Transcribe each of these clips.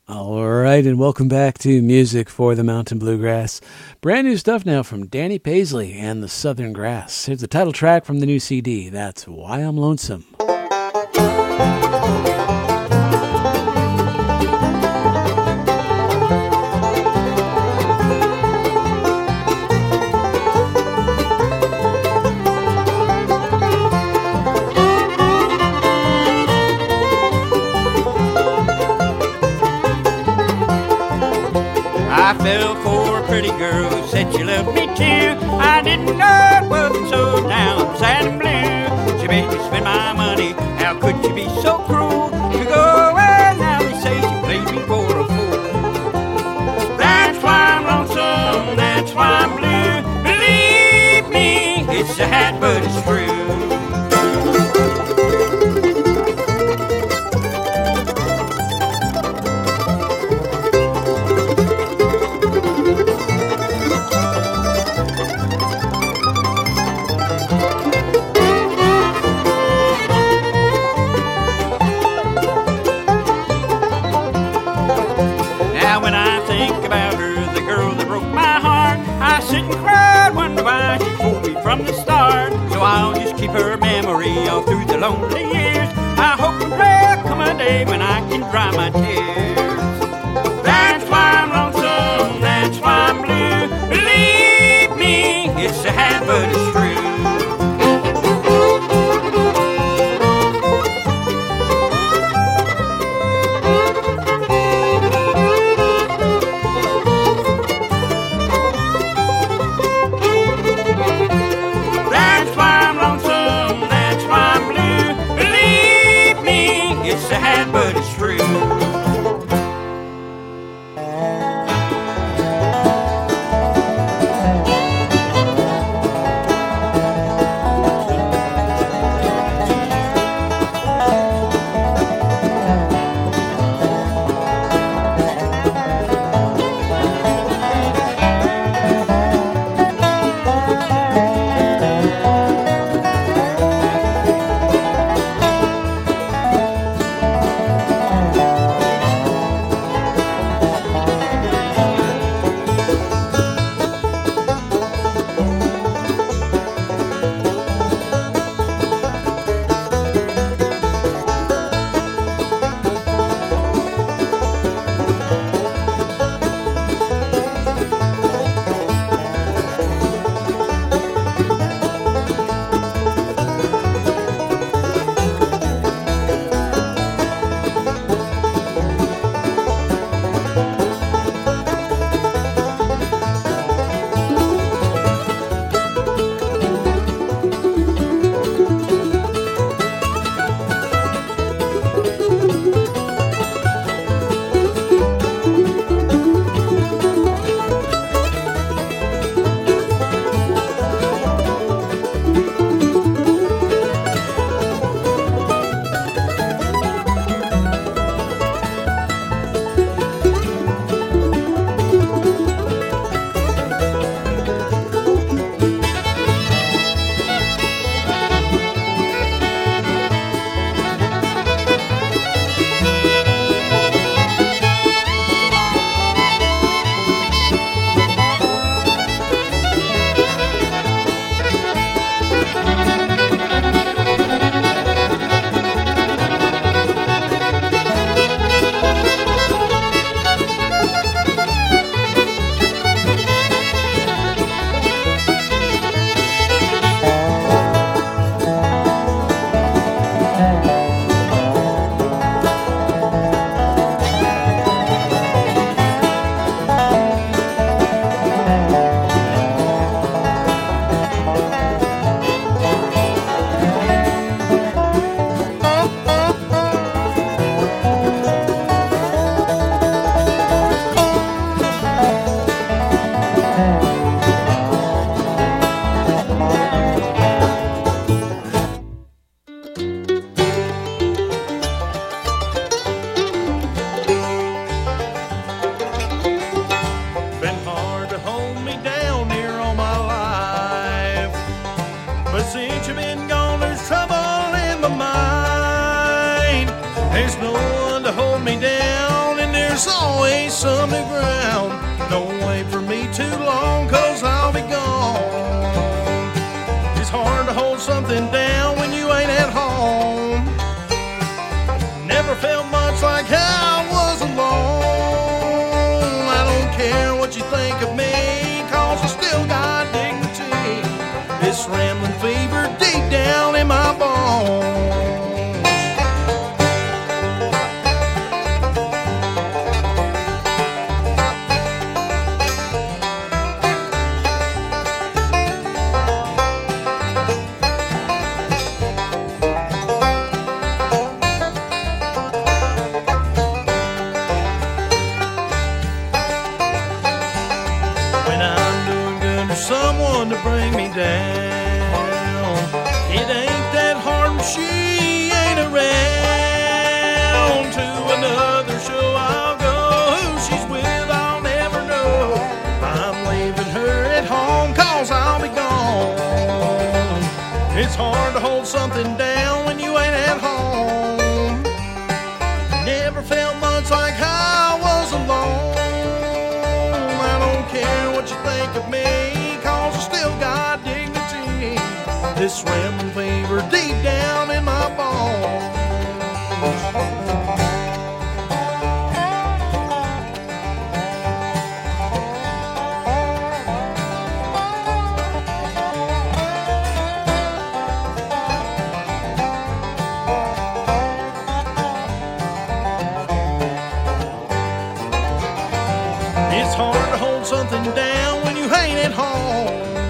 All right, and welcome back to Music for the Mountain Bluegrass. Brand new stuff now from Danny Paisley and the Southern Grass. Here's the title track from the new CD. That's Why I'm Lonesome. I fell for a pretty girl who said she loved me too. I didn't know it wasn't so. Now I'm sad and blue. She made me spend my money. How could she be so cruel? To go away now they say she played me for a fool. That's why I'm lonesome, that's why I'm blue. Believe me, it's sad but it's true. From the start, so I'll just keep her memory all through the lonely years. I hope there'll come a day when I can dry my tears. That's why I'm lonesome, that's why I'm blue. Believe me, it's sad but it's true. Sad but it's true. always some new ground. Don't wait for me too long, 'cause I'll be gone. It's hard to hold something down when you ain't at home. Never felt much like how I was alone. I don't care what you think of me, 'cause I still got dignity. This rambling fever deep down in my bones. Someone to bring me down. It ain't that hard when she ain't around. To another show I'll go. Who she's with I'll never know. I'm leaving her at home, 'cause I'll be gone. It's hard to hold something down when you ain't at home. Never felt much like how I was alone. I don't care what you think of me, still got dignity. This rambling fever deep down in my bones. It's hard to hold something down when you ain't at home.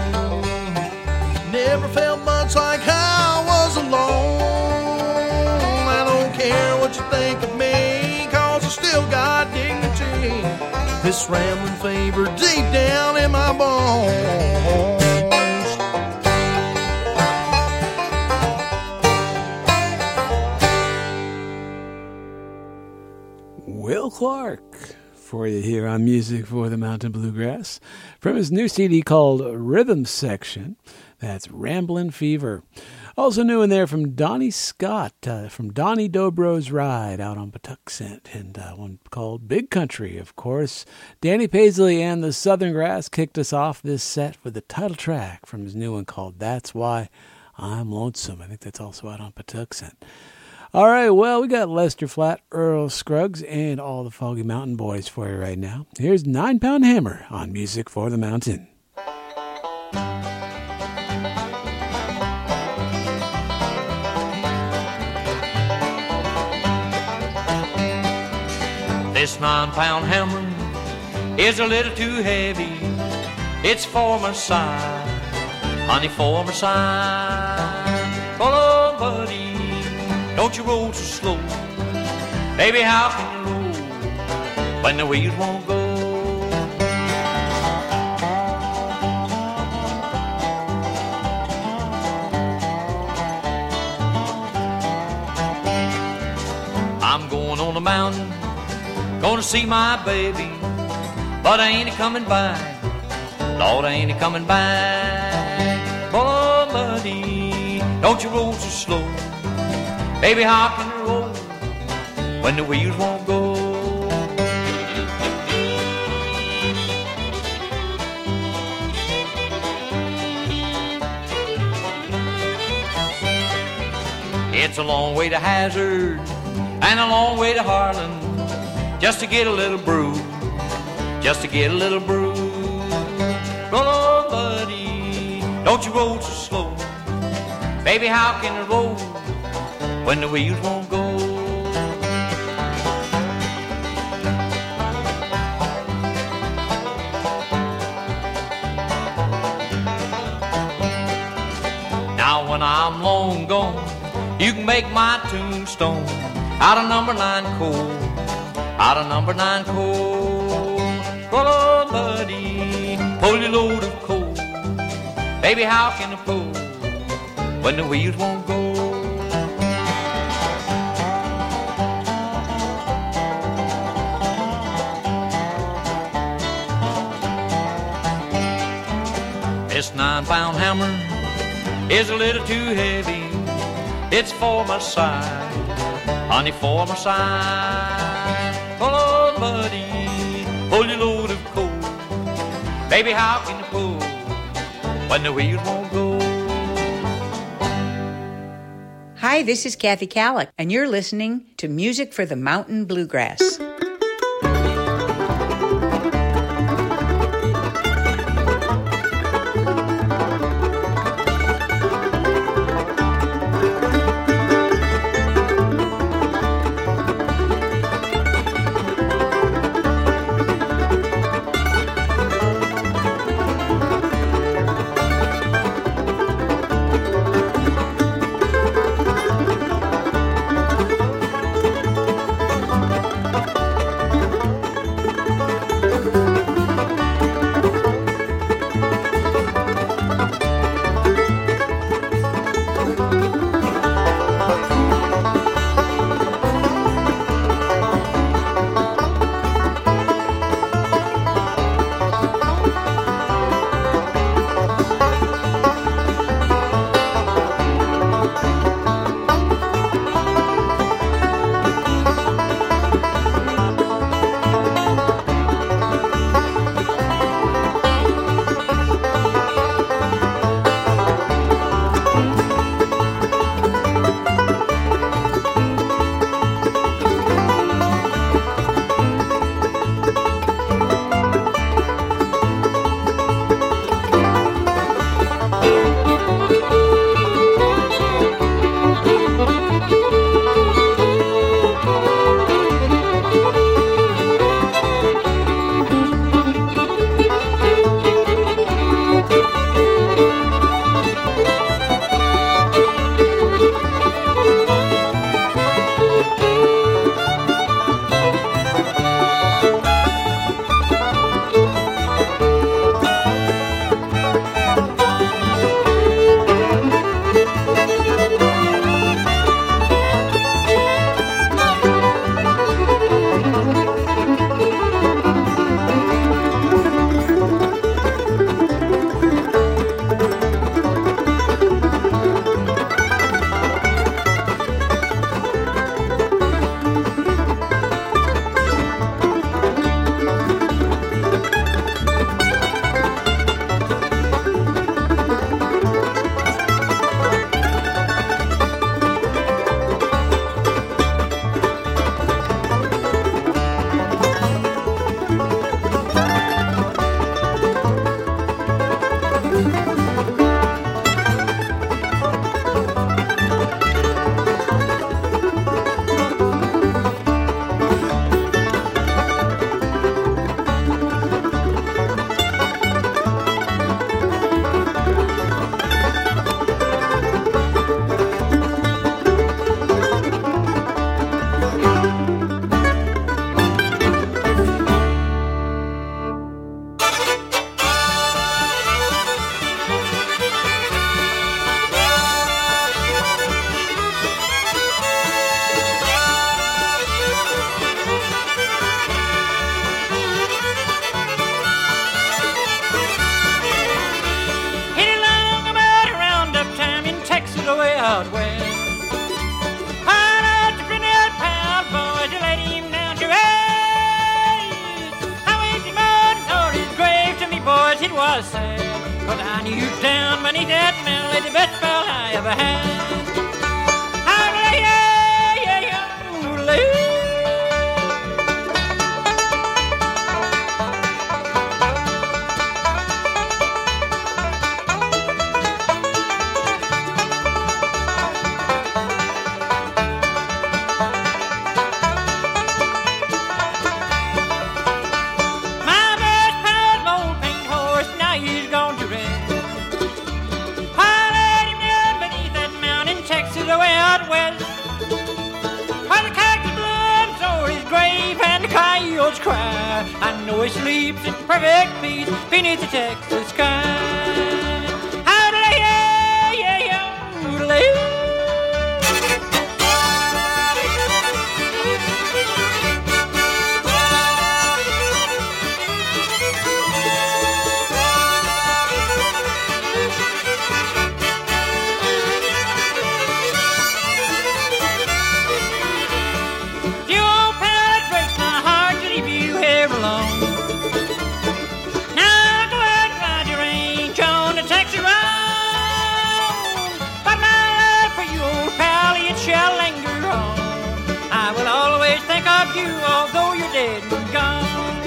Never felt much like how I was alone. I don't care what you think of me, 'cause I still got dignity. This rambling fever deep down in my bones. Will Clark for you here on Music for the Mountain Bluegrass from his new CD called Rhythm Section. That's Ramblin' Fever. Also new in there from Donnie Scott, from Donnie Dobro's Ride out on Patuxent, and one called Big Country, of course. Danny Paisley and the Southern Grass kicked us off this set with the title track from his new one called That's Why I'm Lonesome. I think that's also out on Patuxent. All right, well, we got Lester Flatt, Earl Scruggs, and all the Foggy Mountain Boys for you right now. Here's 9 Pound Hammer on Music for the Mountain. This 9-pound hammer is a little too heavy. It's for my side, honey, for my side. Oh, buddy, don't you roll too slow. Baby, how can you roll when the wheels won't go? I'm going on the mountain, gonna see my baby, but I ain't coming back. Lord, I ain't coming back. Oh, buddy, don't you roll too slow. Baby, how can you roll when the wheels won't go? It's a long way to Hazard and a long way to Harlan, just to get a little brew, just to get a little brew. Oh, buddy, don't you roll too slow. Baby, how can you roll when the wheels won't go? Now when I'm long gone, you can make my tombstone out of number 9 coal, out of number 9 coal. Oh, buddy, pull your load of coal. Baby, how can I pull when the wheels won't go? This 9-pound hammer is a little too heavy. It's for my side, honey, for my side. Oh, buddy, Baby, how can you pull when the wheels won't go? Hi, this is Kathy Calick, and you're listening to Music for the Mountain Bluegrass. I know he sleeps in perfect peace beneath the Texas sky. Now go dead and gone.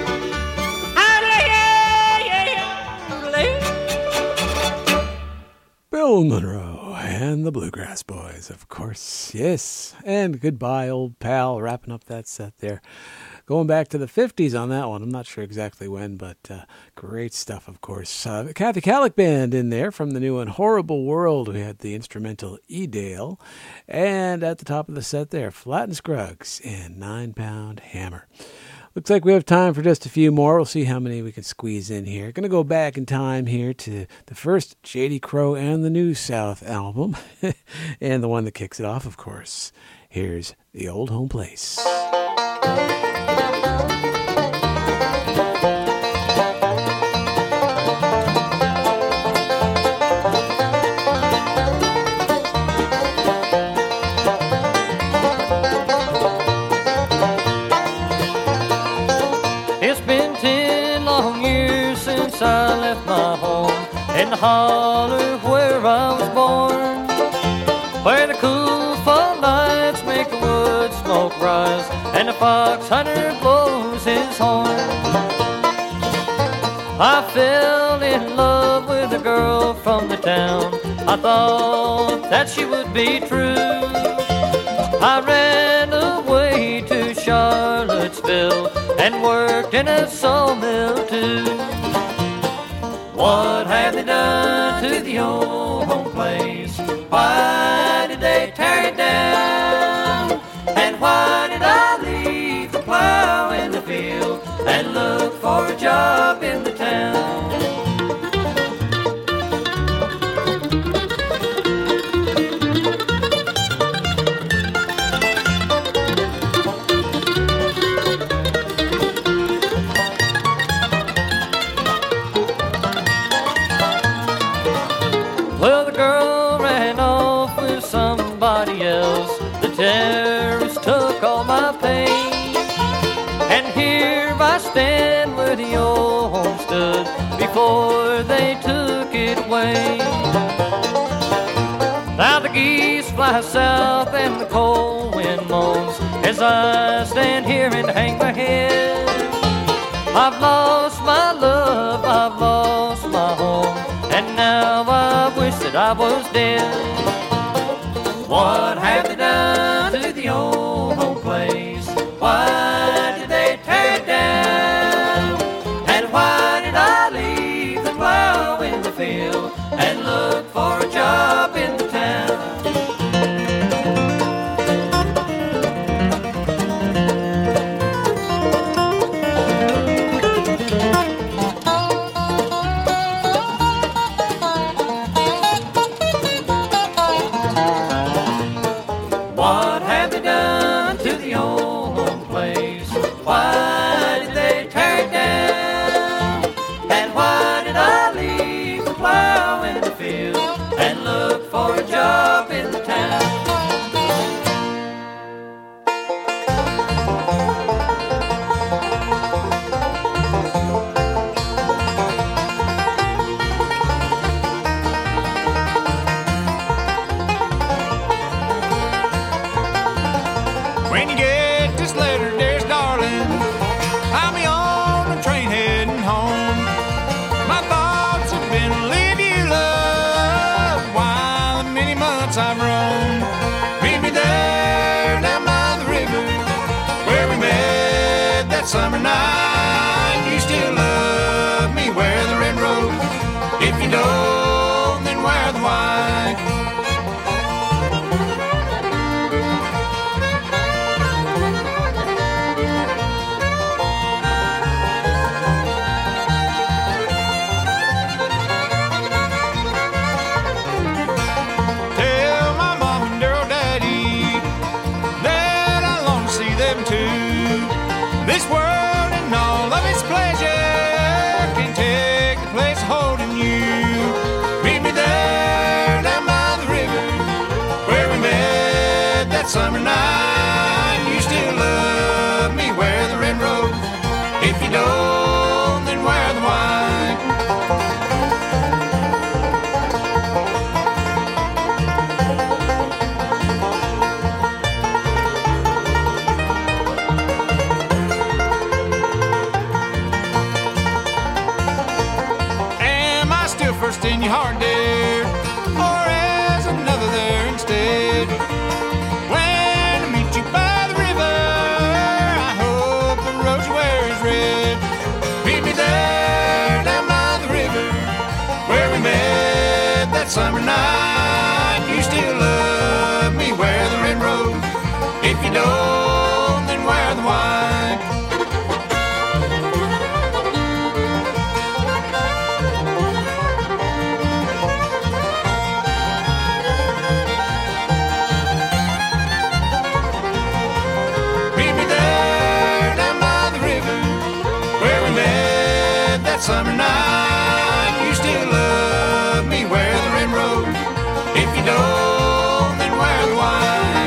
Bill Monroe and the Bluegrass Boys, of course. Yes. And Goodbye, Old Pal, wrapping up that set there. Going back to the 50s on that one. I'm not sure exactly when, but great stuff, of course. The Kathy Kallick Band in there from the new one, Horrible World. We had the instrumental E-Dale. And at the top of the set there, Flatt and Scruggs and 9-Pound Hammer. Looks like we have time for just a few more. We'll see how many we can squeeze in here. Going to go back in time here to the first J.D. Crowe and the New South album. And the one that kicks it off, of course. Here's The Old Home Place. I left my home in the holler where I was born, where the cool fall nights make the wood smoke rise and the fox hunter blows his horn. I fell in love with a girl from the town. I thought that she would be true. I ran away to Charlottesville and worked in a sawmill too. What have they done to the old home place? Why did they tear it down? And why did I leave the plow in the field and look for a job in the town? Well, the girl ran off with somebody else. The terrorists took all my pain. And here I stand where the old home stood before they took it away. Now the geese fly south and the cold wind moans as I stand here and hang my head. I've lost my love, I've lost my home, and now I wish that I was dead. What have they done to the old home place? Why did they tear it down? And why did I leave the plow in the field and look for a job in the town? What have they done to the old home place? Why did they tear it down? And why did I leave the plow in the field and look for a job in the town? When you get this letter, dearest darling, I'll be on the train heading home. My thoughts have been to leave you, love, while the many months I've roamed. Meet me there down by the river where we met that summer night. You still love me, wear the red rose. If you don't, then wear the white. Tell my mom and Daryl Daddy that I long to see them too. This world and all hard there, or as another there instead. When I meet you by the river, I hope the road you wear is red. Meet me there down by the river where we met that summer night. You still love me, wear the red rose. If you don't, then wear the white. Meet me there down by the river where we met that summer night. You still love me, wear the red rose. If you don't, then wear the white.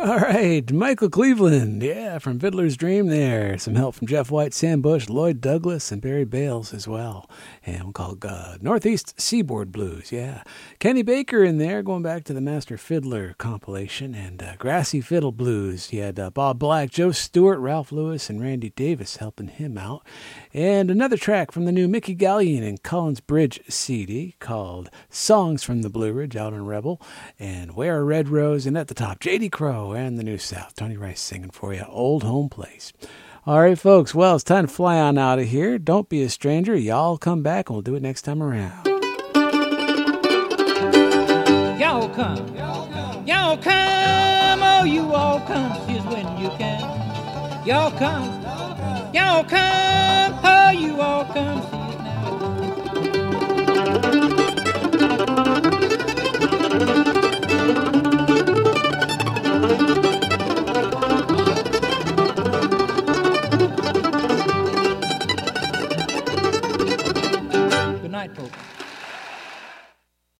All right, Michael Cleveland, yeah, from Fiddler's Dream there. Some help from Jeff White, Sam Bush, Lloyd Douglas, and Barry Bales as well. And one called Northeast Seaboard Blues, yeah. Kenny Baker in there, going back to the Master Fiddler compilation, and Grassy Fiddle Blues. You had Bob Black, Joe Stewart, Ralph Lewis, and Randy Davis helping him out. And another track from the new Mickey Gallion and Collins Bridge CD called Songs from the Blue Ridge out on Rebel, and Wear a Red Rose, and at the top, J.D. Crowe and the New South. Tony Rice singing for you, Old Home Place. All right, folks, well, it's time to fly on out of here. Don't be a stranger. Y'all come back, and we'll do it next time around. Y'all come. Y'all come. Oh, you all come. Here's when you can. Y'all come. Y'all come. Oh, you all come.